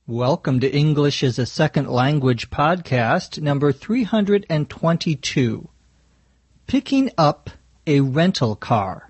Welcome to English as a Second Language podcast number 322. Picking up a rental car.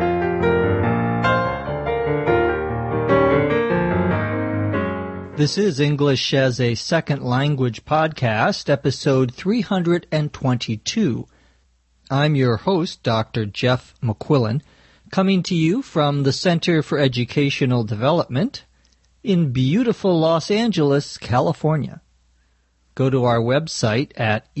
This is English as a Second Language podcast, episode 322. I'm your host, Dr. Jeff McQuillan, coming to you from the Center for Educational Development in beautiful Los Angeles, California. Go to our website at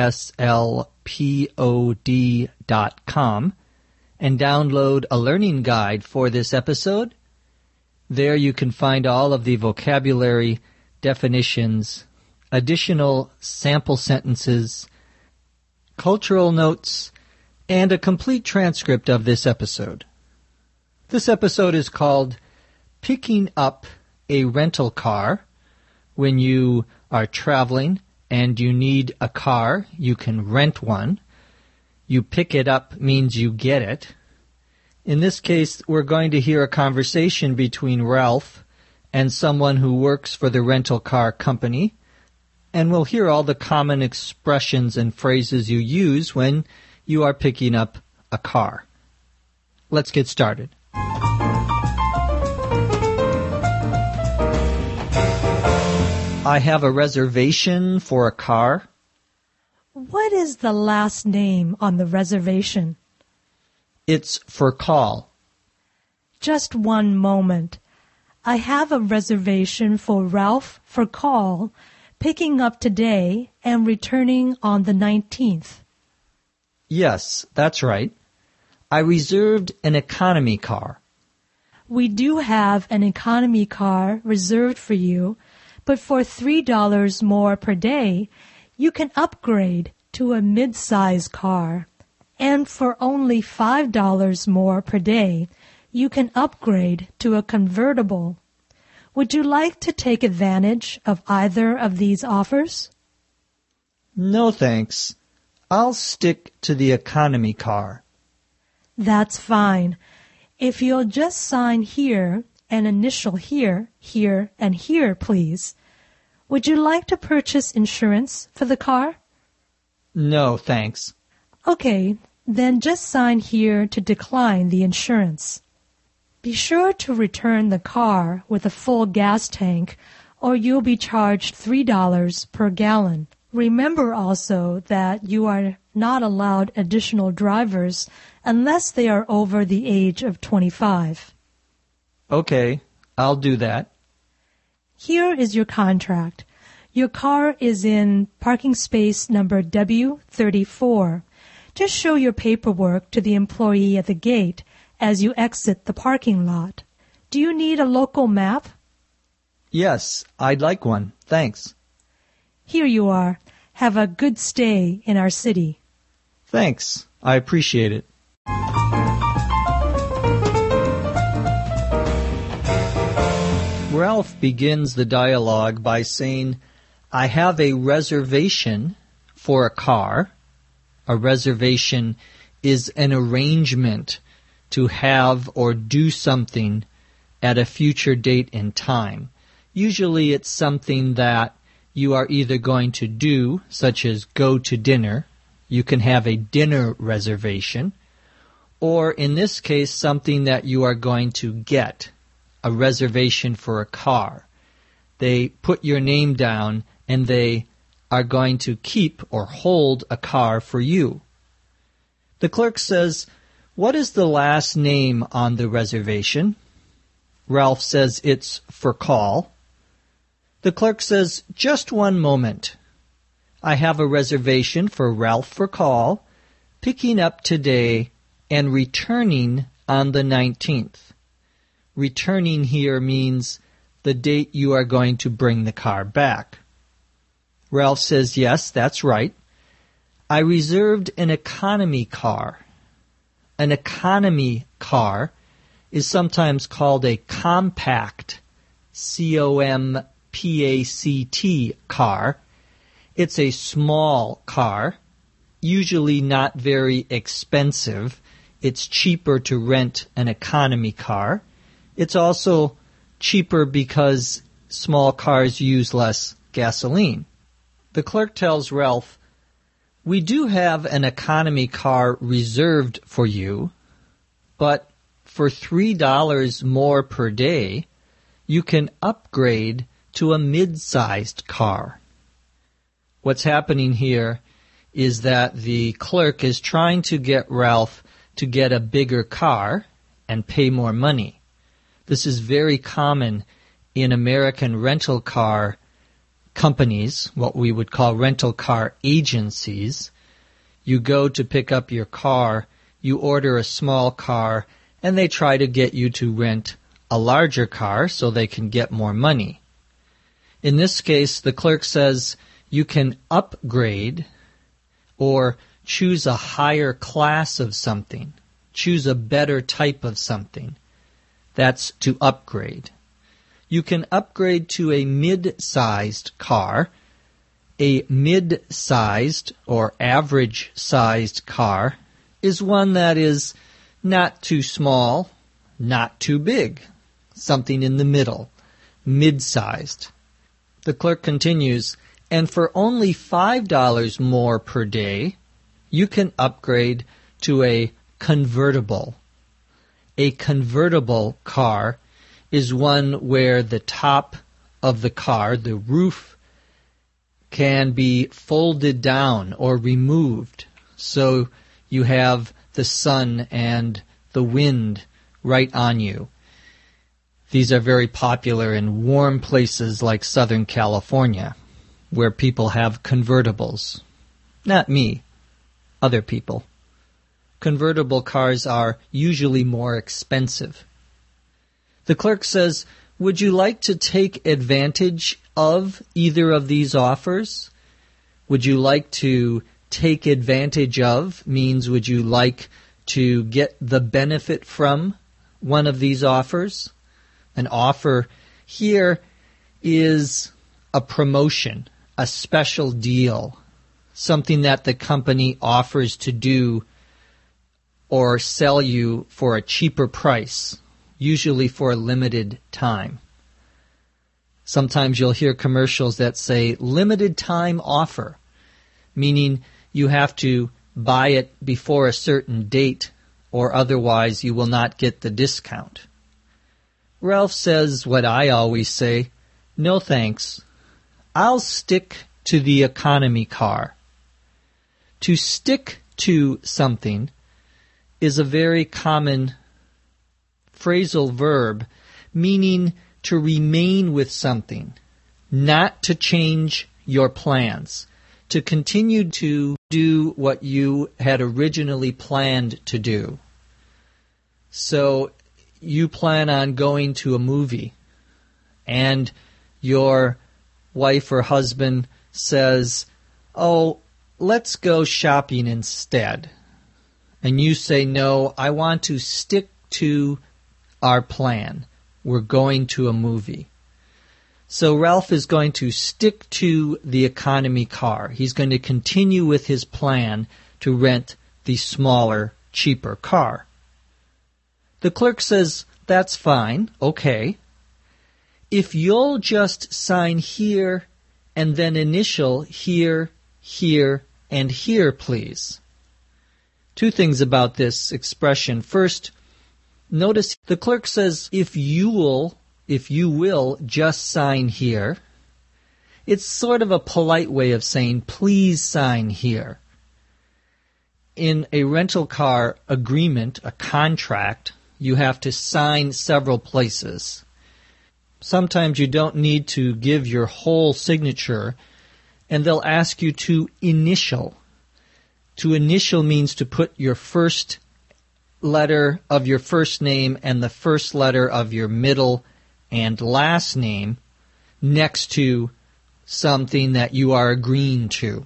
eslpod.com and download a learning guide for this episode. There you can find all of the vocabulary, definitions, additional sample sentences, cultural notes, and a complete transcript of this episode. This episode is called Picking Up a Rental Car. When you are traveling and you need a car, you can rent one. You pick it up means you get it. In this case, we're going to hear a conversation between Ralph and someone who works for the rental car company, and we'll hear all the common expressions and phrases you use when you are picking up a car. Let's get started. I have a reservation for a car. What is the last name on the reservation? It's for call. Just one moment. I have a reservation for Ralph for call, picking up today and returning on the 19th. Yes, that's right. I reserved an economy car. We do have an economy car reserved for you, but for $3 more per day, you can upgrade to a mid-size car. And for only $5 more per day, you can upgrade to a convertible. Would you like to take advantage of either of these offers? No, thanks. I'll stick to the economy car. That's fine. If you'll just sign here and initial here, here, and here, please. Would you like to purchase insurance for the car? No, thanks. Okay, then just sign here to decline the insurance. Be sure to return the car with a full gas tank, or you'll be charged $3 per gallon. Remember also that you are not allowed additional drivers unless they are over the age of 25. Okay, I'll do that. Here is your contract. Your car is in parking space number W34. Just show your paperwork to the employee at the gate as you exit the parking lot. Do you need a local map? Yes, I'd like one. Thanks. Here you are. Have a good stay in our city. Thanks. I appreciate it. Ralph begins the dialogue by saying, I have a reservation for a car. A reservation is an arrangement to have or do something at a future date and time. Usually it's something that you are either going to do, such as go to dinner. You can have a dinner reservation. Or in this case, something that you are going to get. A reservation for a car. They put your name down and they are going to keep or hold a car for you. The clerk says, what is the last name on the reservation? Ralph says it's for call. The clerk says, just one moment. I have a reservation for Ralph for call, picking up today and returning on the 19th. Returning here means the date you are going to bring the car back. Ralph says, yes, that's right. I reserved an economy car. An economy car is sometimes called a compact, C-O-M-P-A-C-T car. It's a small car, usually not very expensive. It's cheaper to rent an economy car. It's also cheaper because small cars use less gasoline. The clerk tells Ralph, "We do have an economy car reserved for you, but for $3 more per day, you can upgrade to a mid-sized car." What's happening here is that the clerk is trying to get Ralph to get a bigger car and pay more money. This is very common in American rental car companies, what we would call rental car agencies. You go to pick up your car, you order a small car, and they try to get you to rent a larger car so they can get more money. In this case, the clerk says you can upgrade or choose a higher class of something, choose a better type of something. That's to upgrade. You can upgrade to a mid-sized car. A mid-sized or average-sized car is one that is not too small, not too big, something in the middle, mid-sized. The clerk continues, and for only $5 more per day, you can upgrade to a convertible. A convertible car is one where the top of the car, the roof, can be folded down or removed, so you have the sun and the wind right on you. These are very popular in warm places like Southern California, where people have convertibles. Not me, other people. Convertible cars are usually more expensive. The clerk says, "Would you like to take advantage of either of these offers?" Would you like to take advantage of means would you like to get the benefit from one of these offers? An offer here is a promotion, a special deal, something that the company offers to do or sell you for a cheaper price, usually for a limited time. Sometimes you'll hear commercials that say limited time offer, meaning you have to buy it before a certain date or otherwise you will not get the discount. Ralph says what I always say, "No thanks. I'll stick to the economy car." To stick to something is a very common phrasal verb, meaning to remain with something, not to change your plans, to continue to do what you had originally planned to do. So you plan on going to a movie, and your wife or husband says, "Oh, let's go shopping instead." And you say, "No, I want to stick to our plan. We're going to a movie." So Ralph is going to stick to the economy car. He's going to continue with his plan to rent the smaller, cheaper car. The clerk says, "That's fine, okay. If you'll just sign here and then initial here, here, and here, please." Two things about this expression. First, notice the clerk says, if you will just sign here. It's sort of a polite way of saying, please sign here. In a rental car agreement, a contract, you have to sign several places. Sometimes you don't need to give your whole signature, and they'll ask you to initial. To initial means to put your first letter of your first name and the first letter of your middle and last name next to something that you are agreeing to.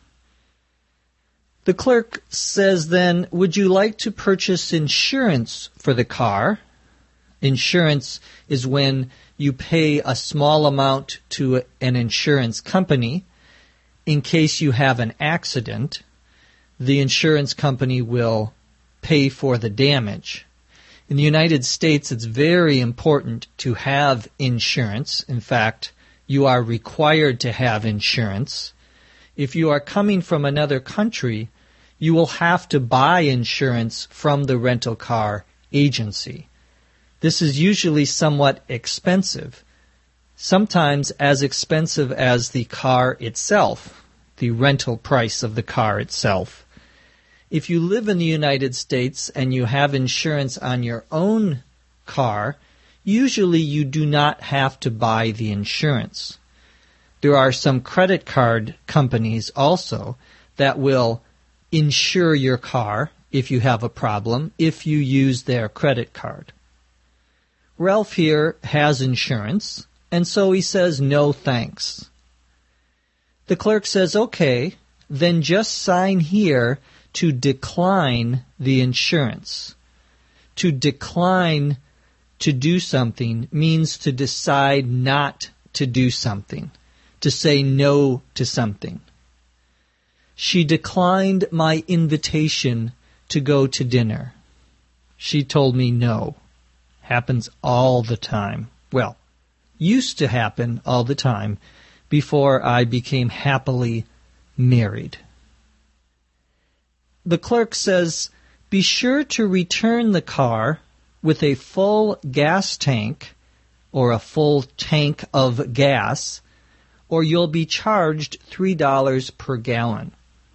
The clerk says then, "Would you like to purchase insurance for the car?" Insurance is when you pay a small amount to an insurance company in case you have an accident. The insurance company will pay for the damage. In the United States, it's very important to have insurance. In fact, you are required to have insurance. If you are coming from another country, you will have to buy insurance from the rental car agency. This is usually somewhat expensive, sometimes as expensive as the car itself, the rental price of the car itself. If you live in the United States and you have insurance on your own car, usually you do not have to buy the insurance. There are some credit card companies also that will insure your car if you have a problem, if you use their credit card. Ralph here has insurance, and so he says no thanks. The clerk says, okay, then just sign here to decline the insurance. To decline to do something means to decide not to do something, to say no to something. She declined my invitation to go to dinner. She told me no. Happens all the time. Well, used to happen all the time before I became happily married. The clerk says, be sure to return the car with a full gas tank or a full tank of gas, or you'll be charged $3 per gallon.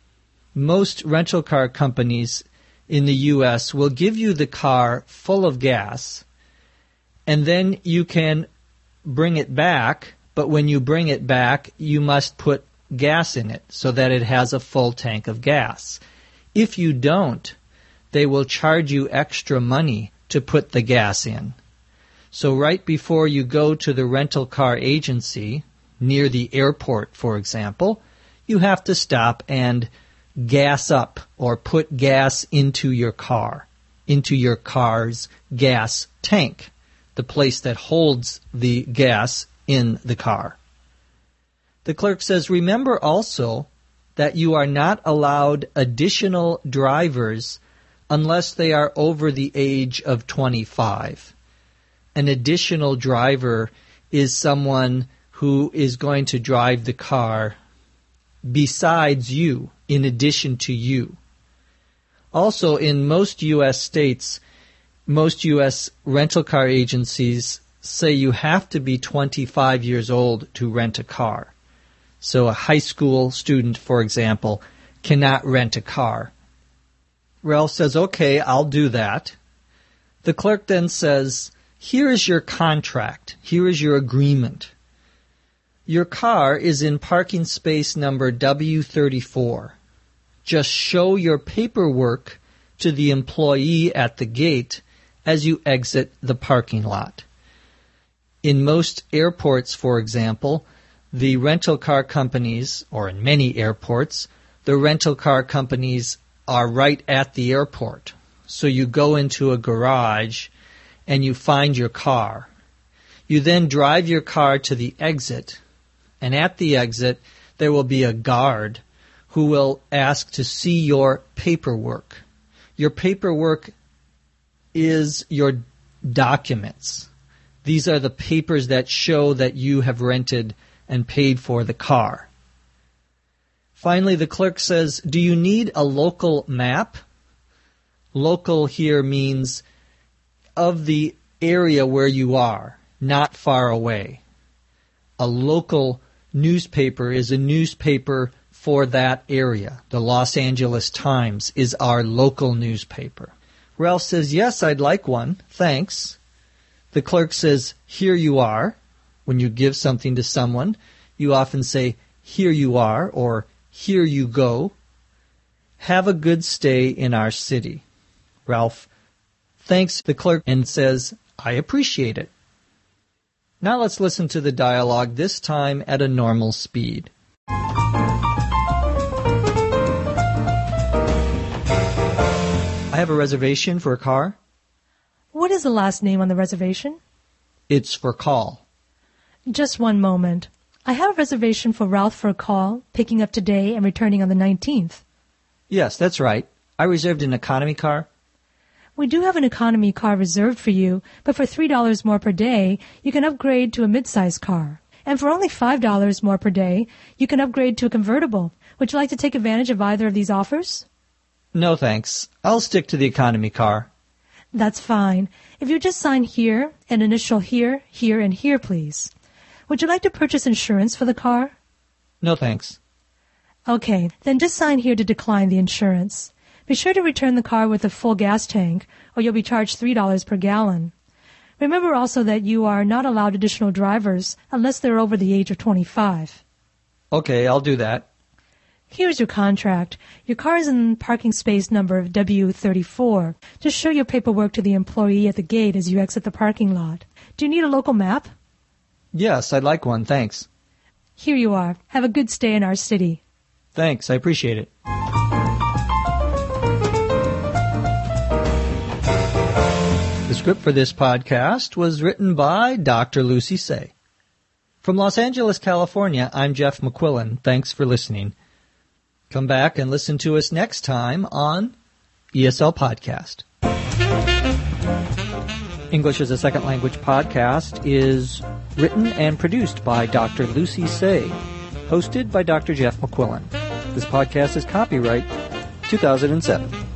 Most rental car companies in the U.S. will give you the car full of gas, and then you can bring it back, but when you bring it back, you must put gas in it so that it has a full tank of gas. If you don't, they will charge you extra money to put the gas in. So right before you go to the rental car agency, near the airport, for example, you have to stop and gas up or put gas into your car, into your car's gas tank, the place that holds the gas in the car. The clerk says, remember also that you are not allowed additional drivers unless they are over the age of 25. An additional driver is someone who is going to drive the car besides you, in addition to you. Also, in most U.S. states, most U.S. rental car agencies say you have to be 25 years old to rent a car. So a high school student, for example, cannot rent a car. Ralph says, okay, I'll do that. The clerk then says, here is your contract. Here is your agreement. Your car is in parking space number W34. Just show your paperwork to the employee at the gate as you exit the parking lot. In most airports, for example, the rental car companies, or in many airports, the rental car companies are right at the airport. So you go into a garage and you find your car. You then drive your car to the exit, and at the exit there will be a guard who will ask to see your paperwork. Your paperwork is your documents. These are the papers that show that you have rented and paid for the car. Finally, the clerk says, do you need a local map? Local here means of the area where you are, not far away. A local newspaper is a newspaper for that area. The Los Angeles Times is our local newspaper. Ralph says, yes, I'd like one. Thanks. The clerk says, here you are. When you give something to someone, you often say, here you are, or here you go. Have a good stay in our city. Ralph thanks the clerk and says, I appreciate it. Now let's listen to the dialogue, this time at a normal speed. I have a reservation for a car. What is the last name on the reservation? It's for call. Just one moment. I have a reservation for Ralph for a call, picking up today and returning on the 19th. Yes, that's right. I reserved an economy car. We do have an economy car reserved for you, but for $3 more per day, you can upgrade to a midsize car. And for only $5 more per day, you can upgrade to a convertible. Would you like to take advantage of either of these offers? No, thanks. I'll stick to the economy car. That's fine. If you just sign here and initial here, here, and here, please. Would you like to purchase insurance for the car? No, thanks. Okay, then just sign here to decline the insurance. Be sure to return the car with a full gas tank, or you'll be charged $3 per gallon. Remember also that you are not allowed additional drivers unless they're over the age of 25. Okay, I'll do that. Here's your contract. Your car is in parking space number W34. Just show your paperwork to the employee at the gate as you exit the parking lot. Do you need a local map? Yes, I'd like one, thanks. Here you are. Have a good stay in our city. Thanks, I appreciate it. The script for this podcast was written by Dr. Lucy Say. From Los Angeles, California, I'm Jeff McQuillan. Thanks for listening. Come back and listen to us next time on ESL Podcast. English as a Second Language podcast is written and produced by Dr. Lucy Say, hosted by Dr. Jeff McQuillan. This podcast is copyright 2007.